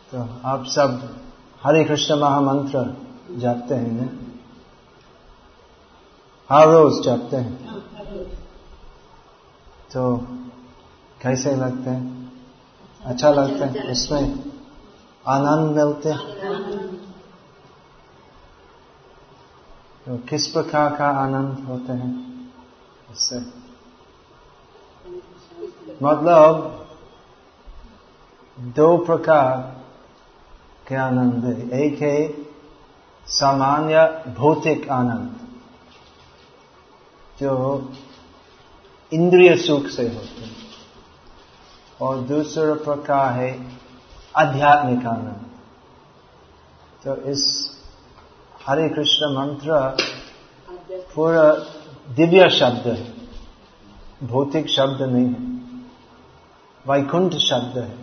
तो आप सब हरे कृष्ण महामंत्र जपते हैं ना? हर रोज जपते हैं। तो कैसे लगते हैं? अच्छा लगता है? उसमें आनंद मिलते हैं। तो किस प्रकार का आनंद होते हैं इससे? मतलब दो प्रकार के आनंद है। एक है सामान्य भौतिक आनंद जो इंद्रिय सुख से होते हैं, और दूसरा प्रकार है आध्यात्मिक आनंद। तो इस हरे कृष्ण मंत्र पूरा दिव्य शब्द है, भौतिक शब्द नहीं है, वैकुंठ शब्द है।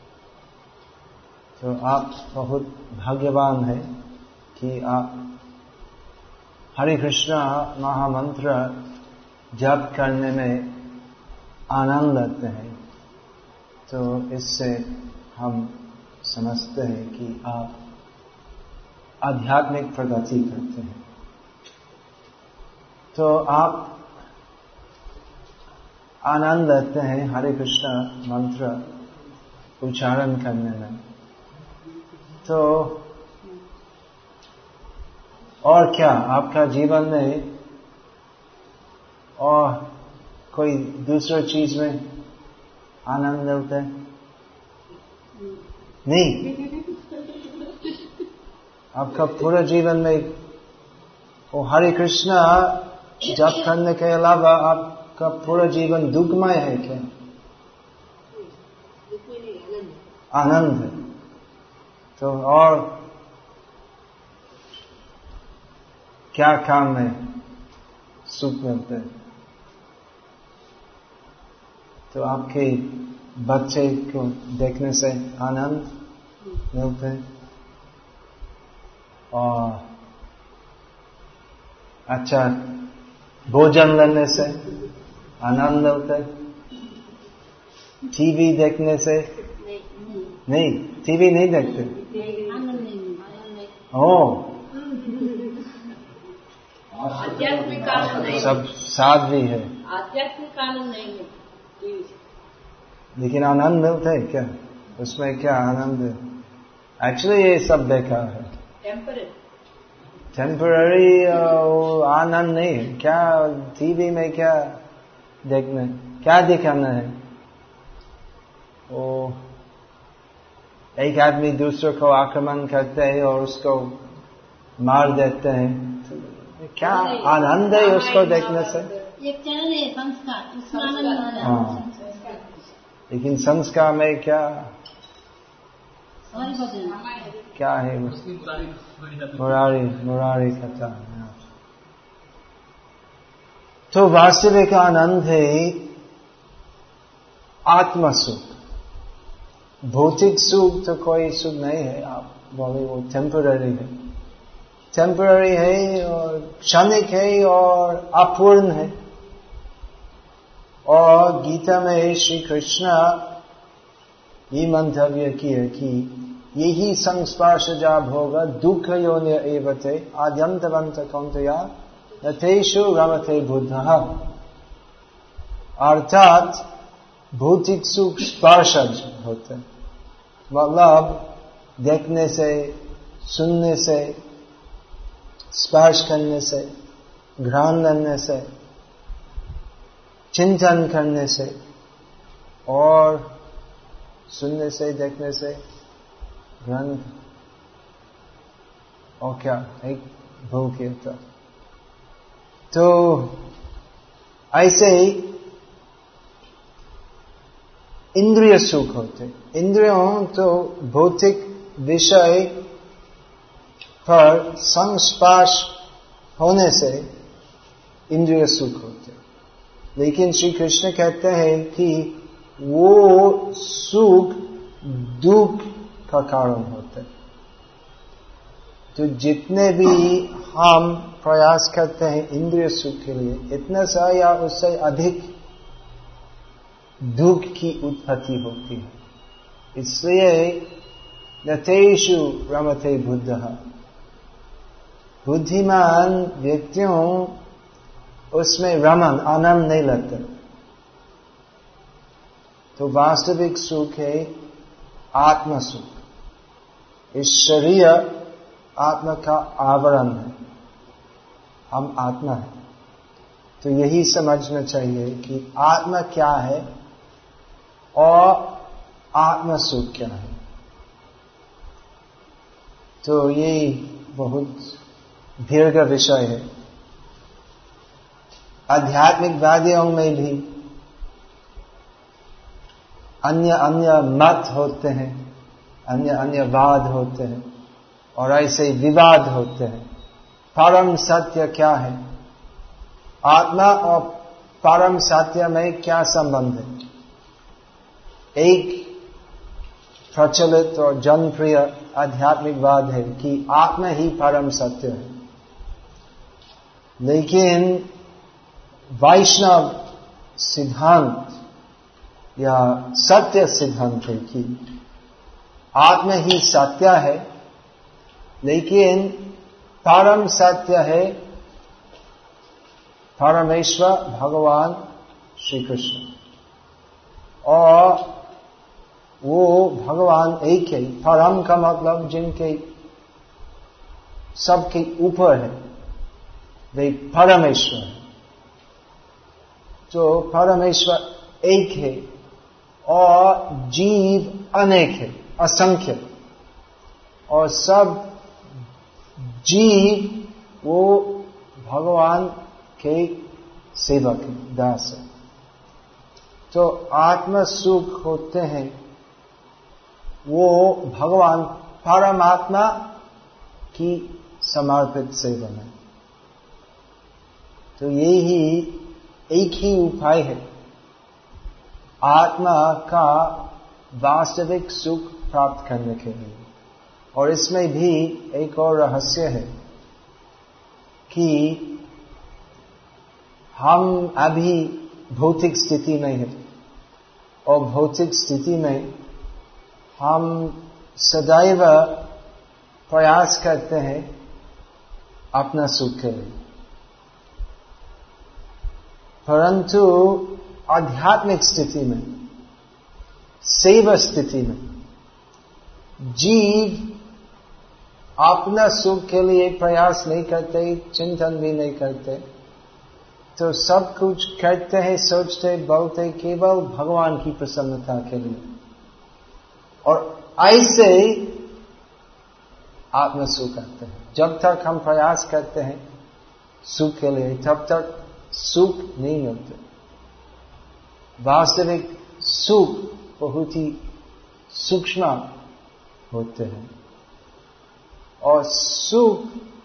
तो आप बहुत भाग्यवान हैं कि आप हरे कृष्ण महामंत्र जप करने में आनंद लेते हैं। तो इससे हम समझते हैं कि आप आध्यात्मिक प्रगति करते हैं। तो आप आनंद लेते हैं हरे कृष्ण मंत्र उच्चारण करने में। तो और क्या आपका जीवन में और कोई दूसरा चीज में आनंद मिलता है? नहीं। आपका पूरा जीवन में वो हरे कृष्ण जप करने के अलावा आपका पूरा जीवन दुखमय है क्या? आनंद है। तो और क्या काम में सुख मिलते हैं? तो आपके बच्चे को देखने से आनंद मिलते हैं, और अच्छा भोजन लेने से आनंद मिलता है, टीवी देखने से नहीं, टीवी नहीं देखते। आध्यात्मिक आनंद नहीं, सब साथ भी है। आध्यात्मिक आनंद नहीं है, लेकिन आनंद मिलता है क्या? उसमें क्या आनंद है? एक्चुअली ये सब बेकार है, टेम्पररी आनंद नहीं है। क्या टीवी में क्या देखना, क्या दिखाना है? वो एक आदमी दूसरे को आक्रमण करते हैं और उसको मार देते हैं। क्या आनंद है उसको देखने से? एक चैनल है संस्कार, उसमें आनंद। हाँ, लेकिन संस्कार में क्या क्या है? मुरारी कथा। तो वास्तविक आनंद है आत्म सुख। भौतिक सुख तो कोई सुख नहीं है। आप बोले वो टेम्पररी है, टेम्पररी है और क्षणिक है और अपूर्ण है। और गीता में श्री कृष्ण ये मंतव्य किया कि यही संस्पर्शजा भोग दुख योन्य एवते आद्यंतवंत कौन्तेया नतेषु रमते बुद्धः। अर्थात भौतिक सुख स्पर्शज होते, मतलब देखने से, सुनने से, स्पर्श करने से, घ्राण लेने से, चिंतन करने से, और सुनने से, देखने से, ग्रंथ, और क्या एक भूल किया था। तो ऐसे ही इंद्रिय सुख होते। इंद्रियों तो भौतिक विषय पर संस्पर्श होने से इंद्रिय सुख होते, लेकिन श्री कृष्ण कहते हैं कि वो सुख दुख का कारण होते। तो जितने भी हम प्रयास करते हैं इंद्रिय सुख के लिए, इतना सा या उससे अधिक दुख की उत्पत्ति होती है। इसलिए यथेषु रमते बुद्धः। बुद्धिमान व्यक्तियों उसमें रमन आनंद नहीं लगता। तो वास्तविक सुख है आत्म सुख। इस शरीर आत्मा का आवरण है, हम आत्मा है। तो यही समझना चाहिए कि आत्मा क्या है और आत्म सुख क्या है। तो ये बहुत दीर्घ विषय है। आध्यात्मिकवादियों में भी अन्य अन्य मत होते हैं, अन्य अन्य वाद होते हैं और ऐसे विवाद होते हैं। परम सत्य क्या है? आत्मा और परम सत्य में क्या संबंध है? एक प्रचलित और जनप्रिय आध्यात्मिकवाद है कि आत्मा ही परम सत्य है। लेकिन वैष्णव सिद्धांत या सत्य सिद्धांत है कि आत्मा ही सत्य है, लेकिन परम सत्य है परमेश्वर भगवान श्री कृष्ण। और वो भगवान एक है। परम का मतलब जिनके सबके ऊपर है, वे परमेश्वर है। तो परमेश्वर एक है और जीव अनेक है, असंख्य। और सब जीव वो भगवान के सेवक है, दास है। तो आत्म सुख होते हैं वो भगवान परमात्मा की समर्पित सेवा में। तो यही एक ही उपाय है आत्मा का वास्तविक सुख प्राप्त करने के लिए। और इसमें भी एक और रहस्य है कि हम अभी भौतिक स्थिति में हैं और भौतिक स्थिति में हम सदैव प्रयास करते हैं अपना सुख के लिए। परंतु आध्यात्मिक स्थिति में, सेवा स्थिति में जीव अपना सुख के लिए प्रयास नहीं करते, चिंतन भी नहीं करते। तो सब कुछ करते हैं, सोचते बोलते केवल भगवान की प्रसन्नता के लिए। और ऐसे आत्म सुख आते हैं। जब तक हम प्रयास करते हैं सुख के लिए, तब तक सुख नहीं मिलते। वास्तविक सुख बहुत ही सूक्ष्म होते हैं और सुख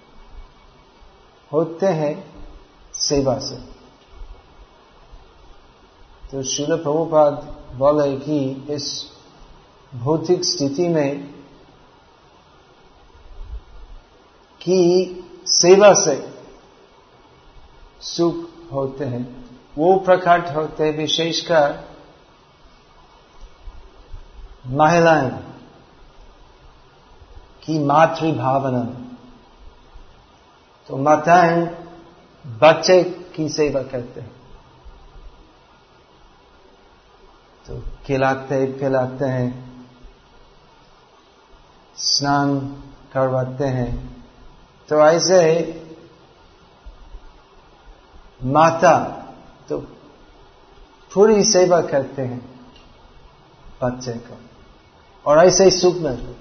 होते हैं सेवा से। तो श्रील प्रभुपाद बोले कि इस भौतिक स्थिति में कि सेवा से सुख होते हैं, वो प्रकट होते हैं विशेषकर महिलाएं की मातृ भावना। तो माताएं बच्चे की सेवा करते हैं, तो खिलाते पिलाते हैं, स्नान करवाते हैं। तो ऐसे माता तो पूरी सेवा करते हैं बच्चे को, और ऐसे ही सुख मिलते।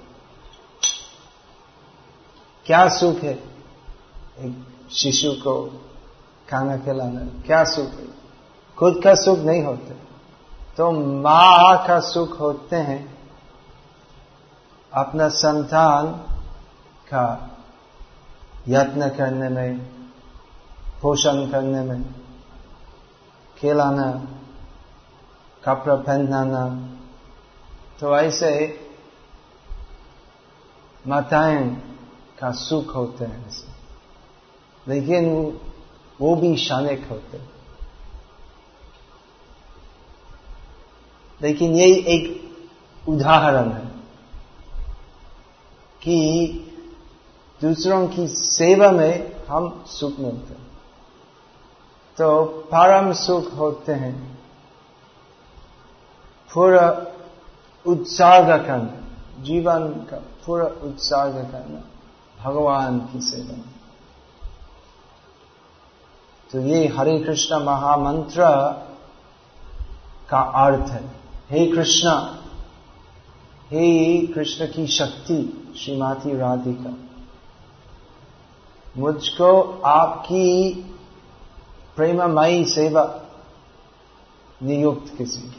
क्या सुख है एक शिशु को खाना खिलाना? क्या सुख है? खुद का सुख नहीं होते। तो मां का सुख होते हैं अपना संतान का यत्न करने में, पोषण करने में, खिलाना, कपड़ा पहनाना। तो ऐसे माताएं का सुख होते हैं। लेकिन वो भी क्षणिक होते हैं। लेकिन ये एक उदाहरण है। कि दूसरों की सेवा में हम सुख मिलते हैं। तो परम सुख होते हैं पूरा उत्सर्ग करना, जीवन का पूरा उत्सर्ग करना भगवान की सेवा में। तो ये हरे कृष्ण महामंत्र का अर्थ है। हे कृष्णा, हे कृष्ण की शक्ति श्रीमती राधिका, मुझको आपकी प्रेममयी सेवा नियुक्त कीजिए।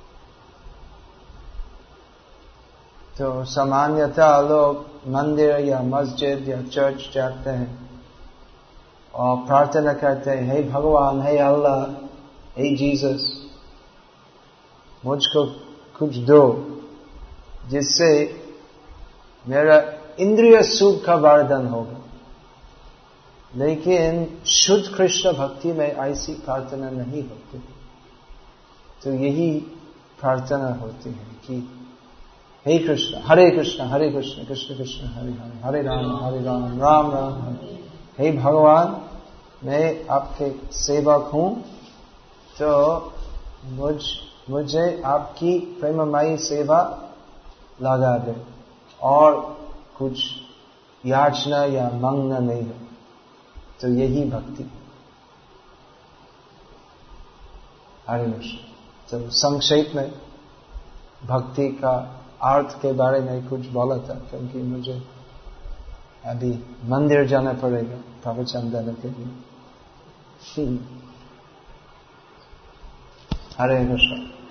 तो सामान्यतः लोग मंदिर या मस्जिद या चर्च जाते हैं और प्रार्थना करते हैं, हे भगवान, हे अल्लाह, हे जीसस, मुझको कुछ दो जिससे मेरा इंद्रिय सुख का वर्धन होगा। लेकिन शुद्ध कृष्ण भक्ति में ऐसी प्रार्थना नहीं होती। तो यही प्रार्थना होती है कि हे कृष्ण, हरे कृष्ण कृष्ण कृष्ण हरे हरे, हरे राम राम राम हरे। हे भगवान, मैं आपके सेवक हूं, तो मुझे आपकी प्रेममयी सेवा लगा दे और कुछ याचना या मांगना नहीं है। तो यही भक्ति। हरे कृष्ण। तो संक्षेप में भक्ति का अर्थ के बारे में कुछ बोला था, क्योंकि मुझे अभी मंदिर जाना पड़ेगा प्रवचन देने के लिए। हरे कृष्ण।